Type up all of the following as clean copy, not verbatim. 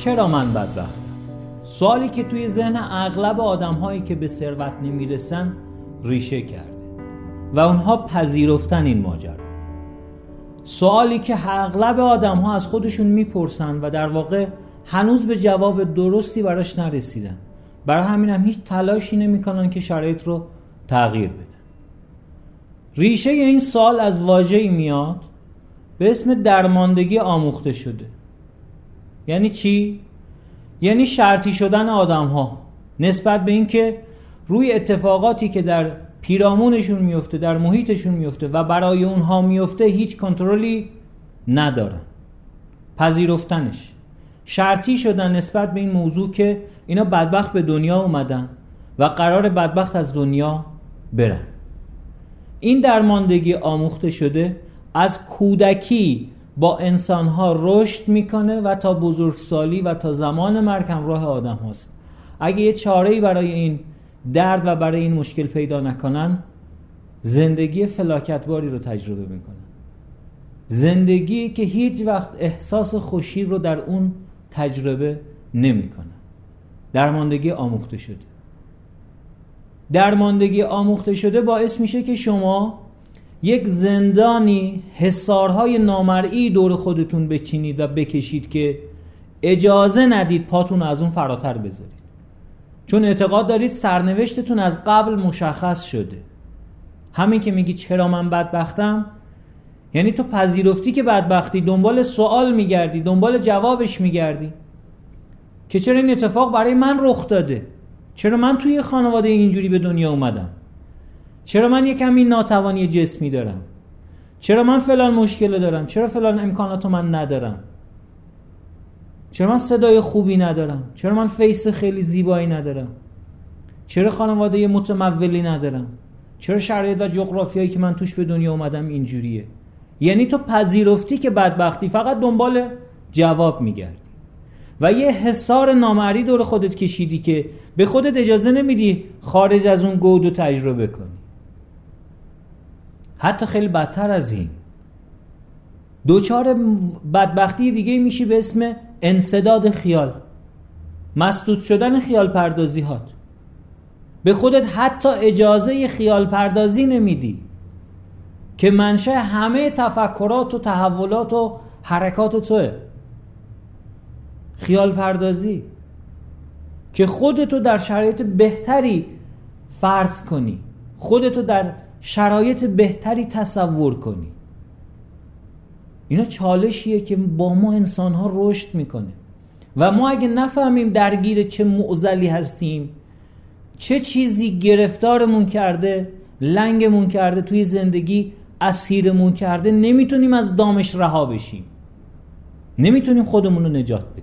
چرا من بدبختم؟ سوالی که توی ذهن اغلب آدم‌هایی که به ثروت نمیرسن ریشه کرده و اونها پذیرفتن این ماجرا. سوالی که اغلب آدم‌ها از خودشون میپرسن و در واقع هنوز به جواب درستی براش نرسیدن. برای همین هم هیچ تلاشی نمی‌کنن که شرایط رو تغییر بدن. ریشه این سوال از واژه‌ای میاد به اسم درماندگی آموخته شده. یعنی چی؟ یعنی شرطی شدن آدم‌ها نسبت به این که روی اتفاقاتی که در پیرامونشون میفته، در محیطشون میفته و برای اونها میفته هیچ کنترلی ندارن. پذیرفتنش، شرطی شدن نسبت به این موضوع که اینا بدبخت به دنیا اومدن و قرار بدبخت از دنیا برن. این درماندگی آموخته شده از کودکی با انسانها رشد میکنه و تا بزرگسالی و تا زمان مرگ همراه آدم هاست. اگه یه چاره‌ای برای این درد و برای این مشکل پیدا نکنن، زندگی فلاکتباری رو تجربه میکنن. زندگی که هیچ وقت احساس خوشی رو در اون تجربه نمیکنن. درماندگی آموخته شده. درماندگی آموخته شده باعث میشه که شما یک زندانی، حصارهای نامرئی دور خودتون بچینید و بکشید که اجازه ندید پاتون از اون فراتر بذارید. چون اعتقاد دارید سرنوشتتون از قبل مشخص شده. همین که میگی چرا من بدبختم، یعنی تو پذیرفتی که بدبختی، دنبال سوال میگردی، دنبال جوابش میگردی که چرا این اتفاق برای من رخ داده، چرا من توی خانواده اینجوری به دنیا اومدم، چرا من یک کمی ناتوانی جسمی دارم، چرا من فلان مشکل دارم، چرا فلان امکاناتو من ندارم، چرا من صدای خوبی ندارم، چرا من فیس خیلی زیبایی ندارم، چرا خانواده متمولی ندارم، چرا شرایط و جغرافیایی که من توش به دنیا اومدم اینجوریه. یعنی تو پذیرفتی که بدبختی، فقط دنبال جواب میگردی و یه حصار نامرئی دور خودت کشیدی که به خودت اجازه نمیدی خارج از اون گودو تجربه کنی. حتی خیلی بدتر از این، دوچار بدبختی دیگه میشی به اسم انسداد خیال، مسدود شدن خیال پردازی هات. به خودت حتی اجازه خیال پردازی نمیدی که منشأ همه تفکرات و تحولات و حرکات توه. خیال پردازی که خودتو در شرایط بهتری فرض کنی، خودتو در شرایط بهتری تصور کنی. اینا چالشیه که با ما انسان‌ها رشد میکنه و ما اگه نفهمیم درگیر چه معضلی هستیم، چه چیزی گرفتارمون کرده، لنگمون کرده، توی زندگی اسیرمون کرده، نمیتونیم از دامش رها بشیم، نمیتونیم خودمون رو نجات بدیم.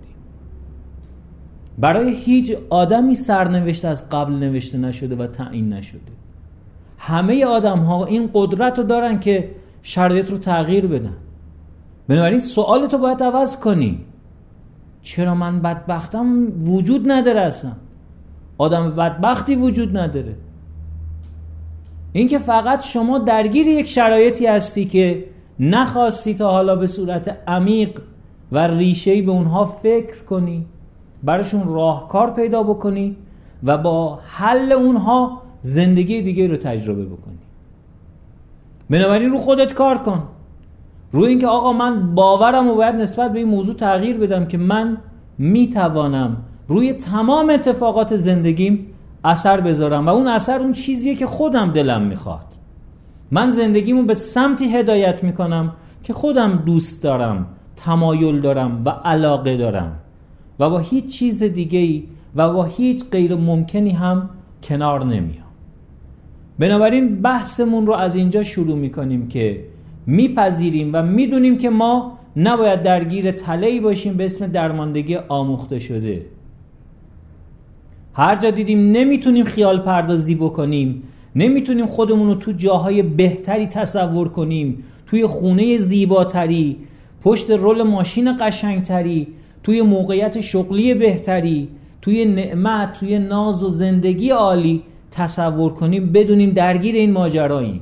برای هیچ آدمی سرنوشت از قبل نوشته نشده و تعیین نشده. همه آدم ها این قدرت رو دارن که شرایط رو تغییر بدن. بنابراین سوالتو باید عوض کنی. چرا من بدبختم وجود نداره، اصلا آدم بدبختی وجود نداره. این که فقط شما درگیر یک شرایطی هستی که نخواستی تا حالا به صورت عمیق و ریشه‌ای به اونها فکر کنی، براشون راهکار پیدا بکنی و با حل اونها زندگی دیگه رو تجربه بکنی. بنابراین رو خودت کار کن، روی این که آقا من باورم رو باید نسبت به این موضوع تغییر بدم که من میتوانم روی تمام اتفاقات زندگیم اثر بذارم و اون اثر اون چیزیه که خودم دلم میخواد. من زندگیمو به سمتی هدایت میکنم که خودم دوست دارم، تمایل دارم و علاقه دارم و با هیچ چیز دیگه‌ای و با هیچ غیر ممکنی هم کنار نمیام. بنابراین بحثمون رو از اینجا شروع میکنیم که میپذیریم و میدونیم که ما نباید درگیر تله‌ای باشیم به اسم درماندگی آموخته شده. هر جا دیدیم نمیتونیم خیال پردازی بکنیم، نمیتونیم خودمون رو تو جاهای بهتری تصور کنیم، توی خونه زیباتری، پشت رول ماشین قشنگتری، توی موقعیت شغلی بهتری، توی نعمت، توی ناز و زندگی عالی تصور کنیم، بدونیم درگیر این ماجراییم.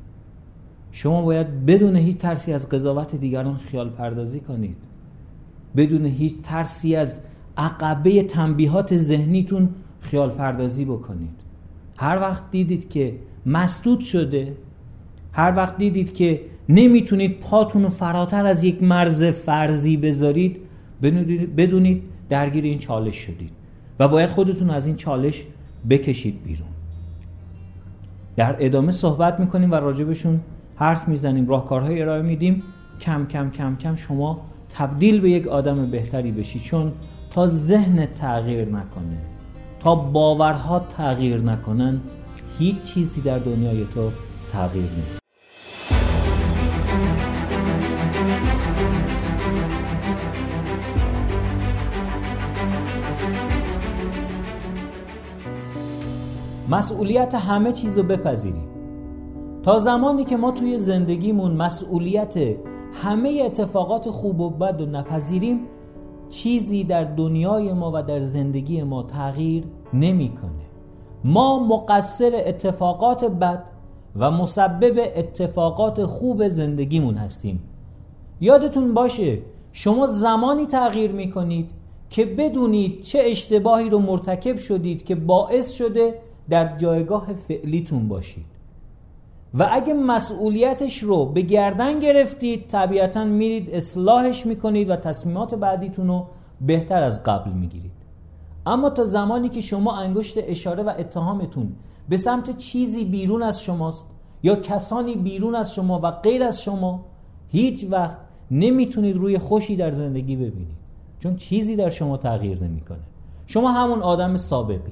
شما باید بدون هیچ ترسی از قضاوت دیگران خیال پردازی کنید، بدون هیچ ترسی از عقبه تنبیهات ذهنیتون خیال پردازی بکنید. هر وقت دیدید که مسدود شده، هر وقت دیدید که نمیتونید پاتون رو فراتر از یک مرز فرضی بذارید، بدونید درگیر این چالش شدید و باید خودتون از این چالش بکشید بیرون. در ادامه صحبت میکنیم و راجبشون حرف میزنیم، راهکارهای ارائه میدیم. کم کم کم کم شما تبدیل به یک آدم بهتری بشید، چون تا ذهنت تغییر نکنه، تا باورها تغییر نکنن، هیچ چیزی در دنیای تو تغییر نمیکنه. مسئولیت همه چیز رو بپذیریم. تا زمانی که ما توی زندگیمون مسئولیت همه اتفاقات خوب و بد رو نپذیریم، چیزی در دنیای ما و در زندگی ما تغییر نمیکنه. ما مقصر اتفاقات بد و مسبب اتفاقات خوب زندگیمون هستیم. یادتون باشه شما زمانی تغییر میکنید که بدونید چه اشتباهی رو مرتکب شدید که باعث شده در جایگاه فعلیتون باشید و اگه مسئولیتش رو به گردن گرفتید، طبیعتاً میرید اصلاحش میکنید و تصمیمات بعدیتون رو بهتر از قبل میگیرید. اما تا زمانی که شما انگشت اشاره و اتهامتون به سمت چیزی بیرون از شماست یا کسانی بیرون از شما و غیر از شما، هیچ وقت نمیتونید روی خوشی در زندگی ببینید، چون چیزی در شما تغییر نمیکنه. شما همون آدم سابقی.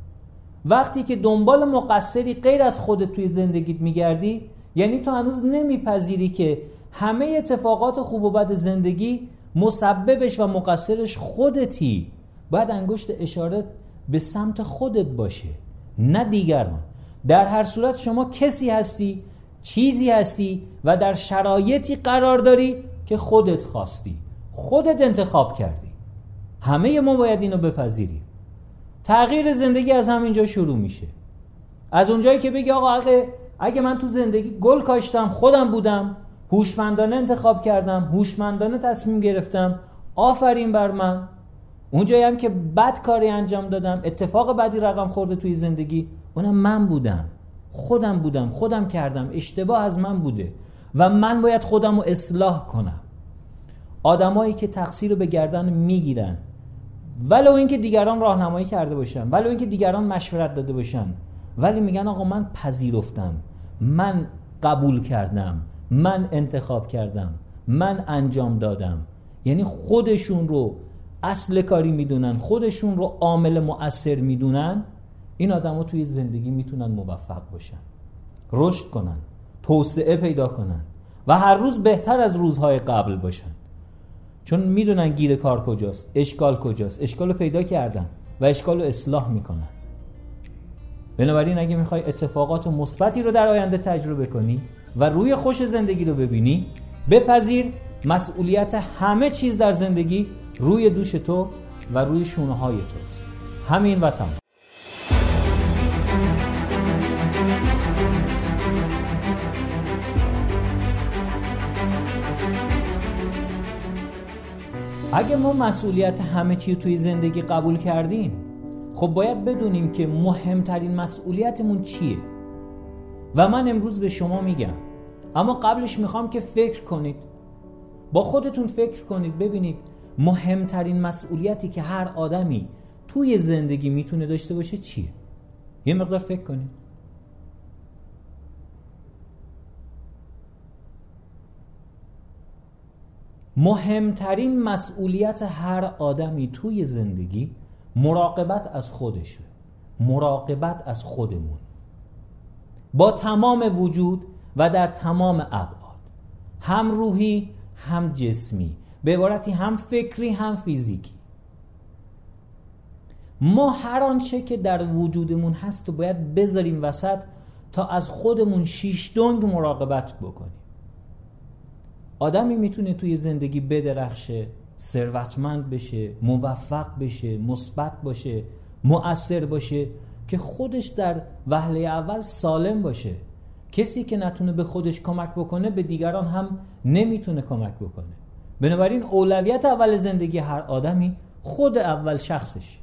وقتی که دنبال مقصری غیر از خودت توی زندگیت میگردی، یعنی تو هنوز نمیپذیری که همه اتفاقات خوب و بد زندگی مسببش و مقصرش خودتی. باید انگشت اشارت به سمت خودت باشه، نه دیگران. در هر صورت شما کسی هستی، چیزی هستی و در شرایطی قرار داری که خودت خواستی، خودت انتخاب کردی. همه ما باید اینو بپذیریم. تغییر زندگی از همینجا شروع میشه. از اونجایی که بگی آقا اگه من تو زندگی گل کاشتم، خودم بودم، هوشمندانه انتخاب کردم، هوشمندانه تصمیم گرفتم، آفرین بر من. اونجایی هم که بد کاری انجام دادم، اتفاق بدی رقم خورده توی زندگی، اونم من بودم، خودم کردم، اشتباه از من بوده و من باید خودم رو اصلاح کنم. آدمایی که تقصیر رو به گردن میگیرن، ولو اینکه دیگران راهنمایی کرده باشن، ولو اینکه دیگران مشورت داده باشن، ولی میگن آقا من پذیرفتم، من قبول کردم، من انتخاب کردم، من انجام دادم. یعنی خودشون رو اصل کاری میدونن، خودشون رو عامل مؤثر میدونن. این آدم‌ها توی زندگی میتونن موفق باشن، رشد کنن، توسعه پیدا کنن و هر روز بهتر از روزهای قبل باشن، چون میدونن گیر کار کجاست، اشکال کجاست، اشکال رو پیدا کردن و اشکال رو اصلاح میکنن. بنابراین اگه میخوای اتفاقات مثبتی رو در آینده تجربه کنی و روی خوش زندگی رو ببینی، بپذیر مسئولیت همه چیز در زندگی روی دوش تو و روی شونه های توست. همین و تمام. اگه ما مسئولیت همه چی توی زندگی قبول کردیم، خب باید بدونیم که مهمترین مسئولیتمون چیه. و من امروز به شما میگم، اما قبلش میخوام که فکر کنید، با خودتون فکر کنید، ببینید مهمترین مسئولیتی که هر آدمی توی زندگی میتونه داشته باشه چیه. یه مقدار فکر کنید. مهمترین مسئولیت هر آدمی توی زندگی مراقبت از خودشه، مراقبت از خودمون با تمام وجود و در تمام ابعاد، هم روحی هم جسمی، به عبارتی هم فکری هم فیزیکی. ما هر آنچه که در وجودمون هست و باید بذاریم وسط تا از خودمون شیش دنگ مراقبت بکنیم. آدمی میتونه توی زندگی بدرخشه، ثروتمند بشه، موفق بشه، مثبت باشه، مؤثر باشه که خودش در وهله اول سالم باشه. کسی که نتونه به خودش کمک بکنه به دیگران هم نمیتونه کمک بکنه. بنابراین اولویت اول زندگی هر آدمی خود اول شخصش.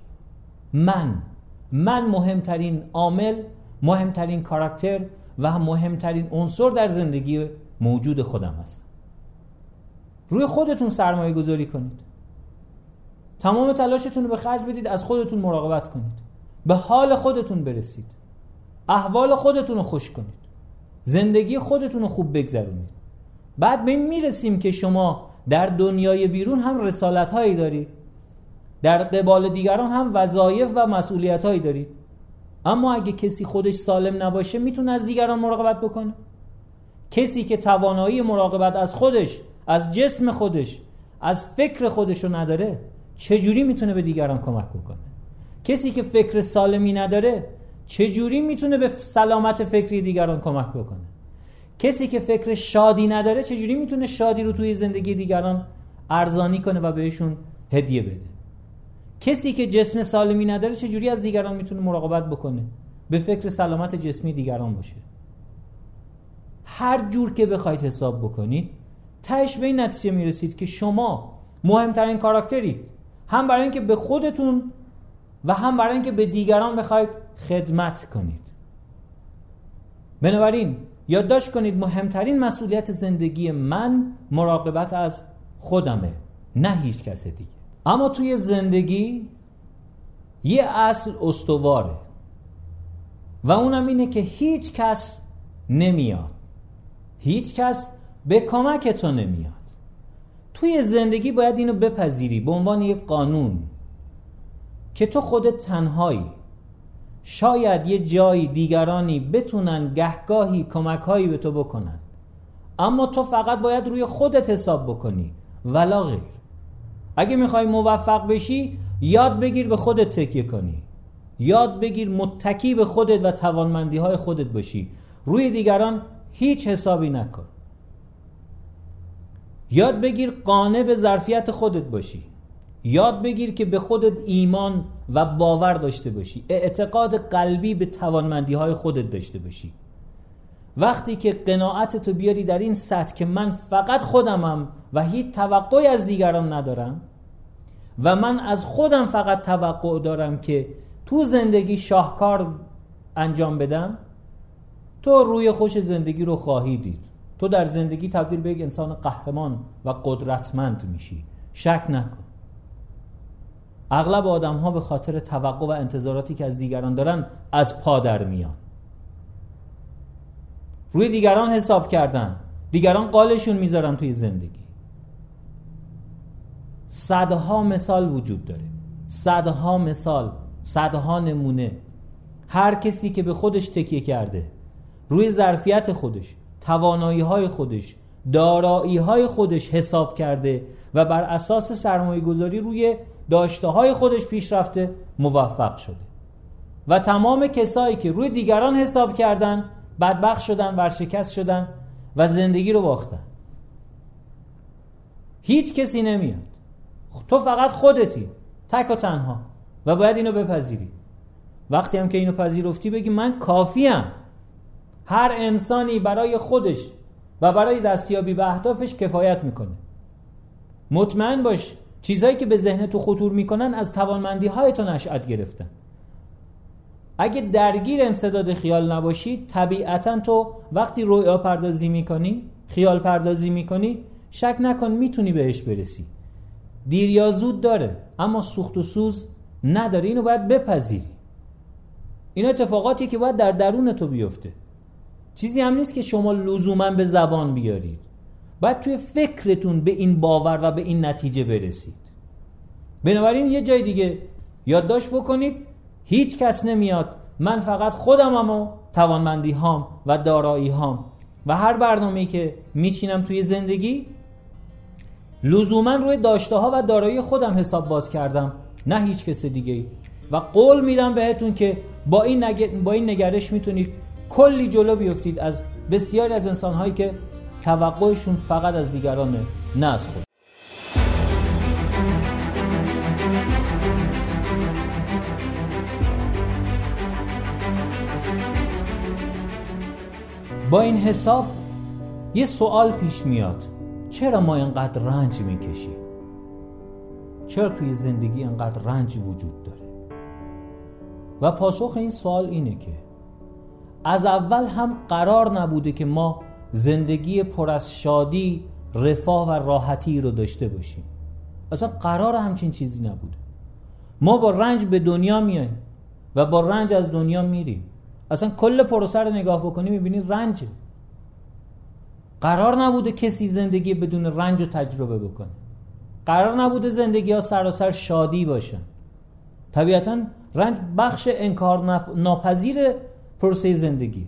من مهمترین عامل، مهمترین کاراکتر و مهمترین عنصر در زندگی موجود خودم هستم. روی خودتون سرمایه گذاری کنید. تمام تلاشتون رو به خرج بدید، از خودتون مراقبت کنید. به حال خودتون برسید. احوال خودتون رو خوش کنید. زندگی خودتون رو خوب بگذرونید. بعد به این میرسیم که شما در دنیای بیرون هم رسالت هایی دارید، در قبال دیگران هم وظایف و مسئولیت هایی دارید. اما اگه کسی خودش سالم نباشه میتونه از دیگران مراقبت بکنه؟ کسی که توانایی مراقبت از خودش، از جسم خودش، از فکر خودش رو نداره چجوری میتونه به دیگران کمک بکنه؟ کسی که فکر سالمی نداره چجوری میتونه به سلامت فکری دیگران کمک بکنه؟ کسی که فکر شادی نداره چجوری میتونه شادی رو توی زندگی دیگران ارزانی کنه و بهشون هدیه بده؟ کسی که جسم سالمی نداره چجوری از دیگران میتونه مراقبت بکنه، به فکر سلامت جسمی دیگران باشه؟ هر جور که بخواید حساب بکنید تهش به این نتیجه میرسید که شما مهمترین کاراکترید، هم برای اینکه به خودتون و هم برای اینکه به دیگران بخواید خدمت کنید. بنابراین یادداشت کنید مهمترین مسئولیت زندگی من مراقبت از خودمه، نه هیچ کس دیگه. اما توی زندگی یه اصل استواره و اونم اینه که هیچ کس نمیاد، هیچ کس به کمک تو نمیاد. توی زندگی باید اینو بپذیری به عنوان یک قانون که تو خودت تنهایی. شاید یه جایی دیگرانی بتونن گهگاهی کمک‌هایی به تو بکنن، اما تو فقط باید روی خودت حساب بکنی ولا غیر. اگه میخوای موفق بشی یاد بگیر به خودت تکیه کنی، یاد بگیر متکی به خودت و توانمندی‌های خودت باشی، روی دیگران هیچ حسابی نکن. یاد بگیر قانع به ظرفیت خودت باشی، یاد بگیر که به خودت ایمان و باور داشته باشی، اعتقاد قلبی به توانمندی‌های خودت داشته باشی. وقتی که قناعتتو بیاری در این سطح که من فقط خودمم و هیچ توقعی از دیگران ندارم و من از خودم فقط توقع دارم که تو زندگی شاهکار انجام بدم، تو روی خوش زندگی رو خواهی دید. تو در زندگی تبدیل به یک انسان قهرمان و قدرتمند میشی، شک نکن. اغلب آدم ها به خاطر توقع و انتظاراتی که از دیگران دارن از پا در میان. روی دیگران حساب کردن، دیگران قالشون میذارن توی زندگی. صدها مثال وجود داره، صدها مثال، صدها نمونه. هر کسی که به خودش تکیه کرده، روی ظرفیت خودش، توانایی‌های خودش، دارایی‌های خودش حساب کرده و بر اساس سرمایه‌گذاری روی داشته‌های خودش پیش رفته، موفق شده. و تمام کسایی که روی دیگران حساب کردن بدبخت شدن، ورشکست شدن و زندگی رو باختن. هیچ کسی نمیاد، تو فقط خودتی، تک و تنها، و باید اینو بپذیری. وقتی هم که اینو پذیرفتی بگی من کافیم. هر انسانی برای خودش و برای دستیابی به اهدافش کفایت میکنه. مطمئن باش چیزایی که به ذهن تو خطور میکنن از توانمندی های تو نشأت گرفتن. اگه درگیر انسداد خیال نباشی، طبیعتا تو وقتی رویا پردازی میکنی، خیال پردازی میکنی، شک نکن میتونی بهش برسی. دیر یا زود داره، اما سوخت و سوز نداره. اینو باید بپذیری. این اتفاقاتی که باید در درون تو بیفته، چیزی هم نیست که شما لزوما به زبان بیارید. باید توی فکرتون به این باور و به این نتیجه برسید. بنابراین یه جای دیگه یادداشت بکنید، هیچ کس نمیاد، من فقط خودمم و توانمندی هام و دارایی هام و هر برنامه‌ای که میچینم توی زندگی لزوما روی داشته ها و دارایی خودم حساب باز کردم، نه هیچ کس دیگه. و قول میدم بهتون که با این نگرش میتونید کلی جلو بیفتید از بسیاری از انسان‌هایی که توقعشون فقط از دیگرانه، نه از خود. با این حساب یه سوال پیش میاد، چرا ما اینقدر رنج میکشیم؟ چرا توی زندگی اینقدر رنج وجود داره؟ و پاسخ این سوال اینه که از اول هم قرار نبوده که ما زندگی پر از شادی، رفاه و راحتی رو داشته باشیم. اصلا قرار همچین چیزی نبوده. ما با رنج به دنیا میاییم و با رنج از دنیا میریم. اصلا کل پروسه رو نگاه بکنی میبینید رنجه. قرار نبوده کسی زندگی بدون رنج رو تجربه بکنه. قرار نبوده زندگی ها سراسر شادی باشن. طبیعتاً رنج بخش انکار ناپذیر پروسه زندگی.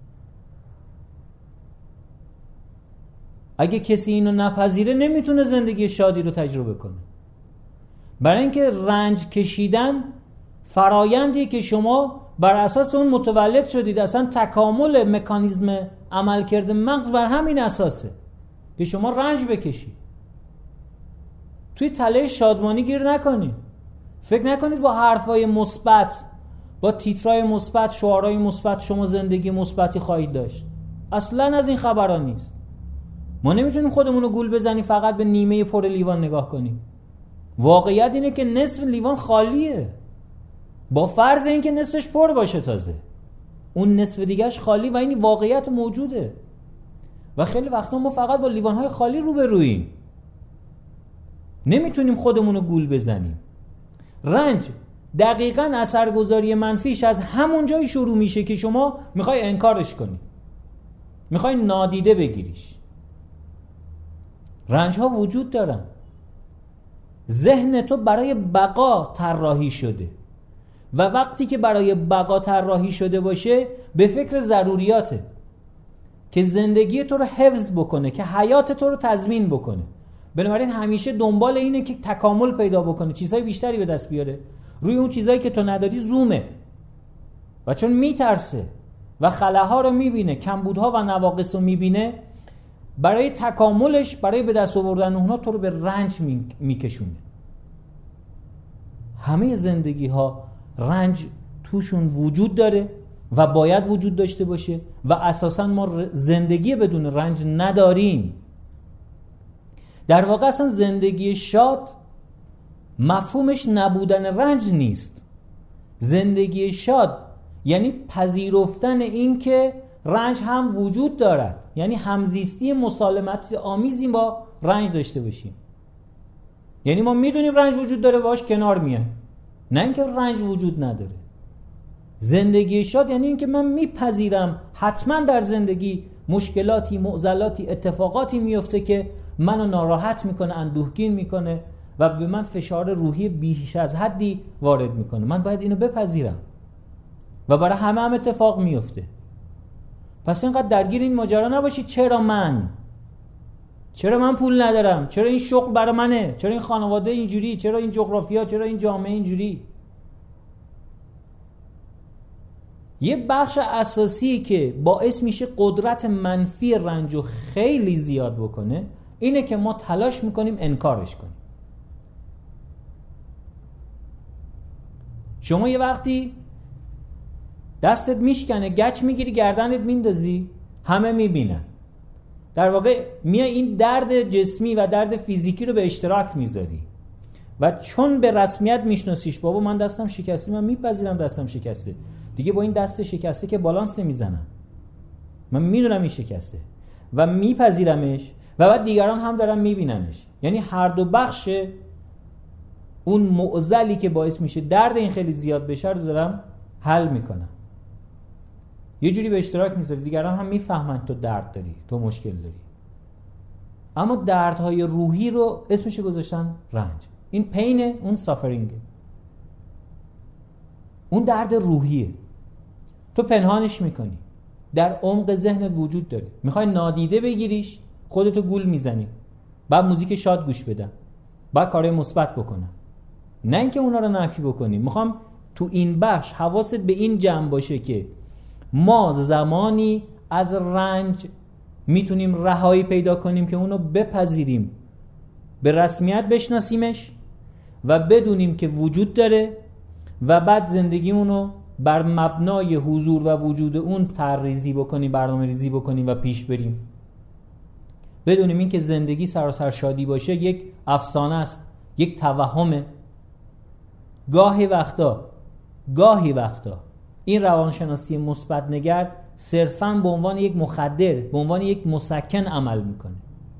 اگه کسی اینو نپذیره نمیتونه زندگی شادی رو تجربه کنه. برای اینکه رنج کشیدن فرایندی که شما بر اساس اون متولد شدید. اصلا تکامل مکانیزم عملکرد مغز بر همین اساسه که شما رنج بکشید. توی تله شادمانی گیر نکنید. فکر نکنید با حرفای مثبت، با تیترای مثبت، شعارهای مثبت شما زندگی مثبتی خواهید داشت. اصلا از این خبرها نیست. ما نمیتونیم خودمون رو گول بزنیم فقط به نیمه پر لیوان نگاه کنیم. واقعیت اینه که نصف لیوان خالیه، با فرض اینکه نصفش پر باشه. تازه اون نصف دیگهش خالی و این واقعیت موجوده. و خیلی وقتا ما فقط با لیوانهای خالی روبروییم. نمیتونیم خودمون رو گول بزنیم. رنج دقیقاً اثرگذاری منفیش از همون جایی شروع میشه که شما میخوای انکارش کنی، میخوای نادیده بگیریش. رنج ها وجود دارن. ذهن تو برای بقا طراحی شده و وقتی که برای بقا طراحی شده باشه به فکر ضروریاته که زندگی تو رو حفظ بکنه، که حیات تو رو تضمین بکنه. بنابراین همیشه دنبال اینه که تکامل پیدا بکنه، چیزهای بیشتری به دست بیاره. روی اون چیزهایی که تو نداری زومه و چون میترسه و خلاها رو میبینه، کمبودها و نواقص رو میبینه، برای تکاملش، برای به دست آوردن اونها تو رو به رنج میکشونه. همه زندگی ها رنج توشون وجود داره و باید وجود داشته باشه و اساساً ما زندگی بدون رنج نداریم. در واقع اصلا زندگی شاد مفهومش نبودن رنج نیست. زندگی شاد یعنی پذیرفتن این که رنج هم وجود دارد، یعنی همزیستی مسالمت آمیزی با رنج داشته باشیم. یعنی ما میدونیم رنج وجود داره، باش کنار میایم، نه اینکه رنج وجود نداره. زندگی شاد یعنی اینکه من میپذیرم حتما در زندگی مشکلاتی، معضلاتی، اتفاقاتی میفته که منو ناراحت میکنه، اندوهگین میکنه و به من فشار روحی بیش از حدی وارد میکنه. من باید اینو بپذیرم و برای همه هم اتفاق میفته. پس اینقدر درگیر این ماجرا نباشید چرا من پول ندارم، چرا این شغل برای منه، چرا این خانواده اینجوری، چرا این جغرافیا، چرا این جامعه اینجوری. یه بخش اساسی که باعث میشه قدرت منفی رنجو خیلی زیاد بکنه اینه که ما تلاش میکنیم انکارش کنیم. شما یه وقتی دستت میشکنه، گچ میگیری گردنت میندازی، همه میبینن. در واقع میای این درد جسمی و درد فیزیکی رو به اشتراک میذاری و چون به رسمیت میشناسیش، بابا من دستم شکسته، من میپذیرم دستم شکسته، دیگه با این دست شکسته که بالانس نمیزنم، من میدونم این شکسته و میپذیرمش و بعد دیگران هم دارن میبیننش. یعنی هر دو بخش اون معضلی که باعث میشه درد این خیلی زیاد بشه رو دارم حل میکنم. یه جوری به اشتراک میذاری، دیگران هم میفهمن تو درد داری، تو مشکل داری. اما دردهای روحی رو اسمش گذاشتن رنج. این پینه، اون سافرینگه، اون درد روحیه. تو پنهانش میکنی، در عمق ذهنت وجود داره، میخوای نادیده بگیریش، خودتو گول میزنی. بعد موزیک شاد گوش بدم، بعد کارهای مثبت بکنم، نه اینکه اونا رو نفی بکنی. میخوام تو این بخش حواست به این جمع باشه که ما زمانی از رنج میتونیم رهایی پیدا کنیم که اونو بپذیریم، به رسمیت بشناسیمش و بدونیم که وجود داره و بعد زندگیمونو بر مبنای حضور و وجود اون طرح‌ریزی بکنیم، برنامه ریزی بکنیم و پیش بریم. بدونیم این که زندگی سراسر شادی باشه یک افسانه است، یک توهمه. گاهی وقتا این روانشناسی مثبت نگر صرفاً به عنوان یک مخدر، به عنوان یک مسکن عمل میکنه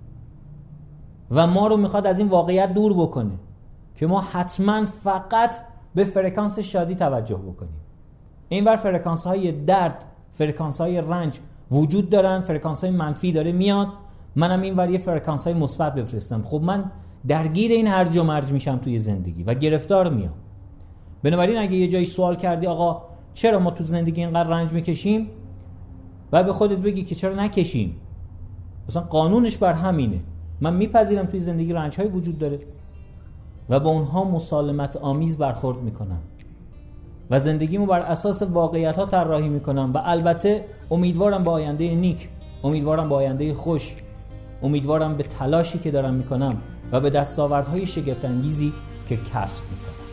و ما رو میخواد از این واقعیت دور بکنه که ما حتما فقط به فرکانس شادی توجه بکنیم. اینور فرکانس های درد، فرکانس های رنج وجود دارن، فرکانس های منفی داره میاد، منم اینور یه فرکانس های مثبت بفرستم. خب من درگیر این هرج و مرج میشم توی زندگی و گرفتار میام. بنابراین اگه یه جایی سوال کردی آقا چرا ما تو زندگی اینقدر رنج میکشیم، و به خودت بگی که چرا نکشیم. مثلا قانونش بر همینه. من میپذیرم توی زندگی رنج‌های وجود داره و با اونها مسالمت آمیز برخورد میکنم و زندگیمو بر اساس واقعیت‌ها طراحی میکنم و البته امیدوارم به آینده نیک، امیدوارم به آینده خوش، امیدوارم به تلاشی که دارم میکنم و به دستاوردهای شگفت‌انگیزی که کسب میکنم.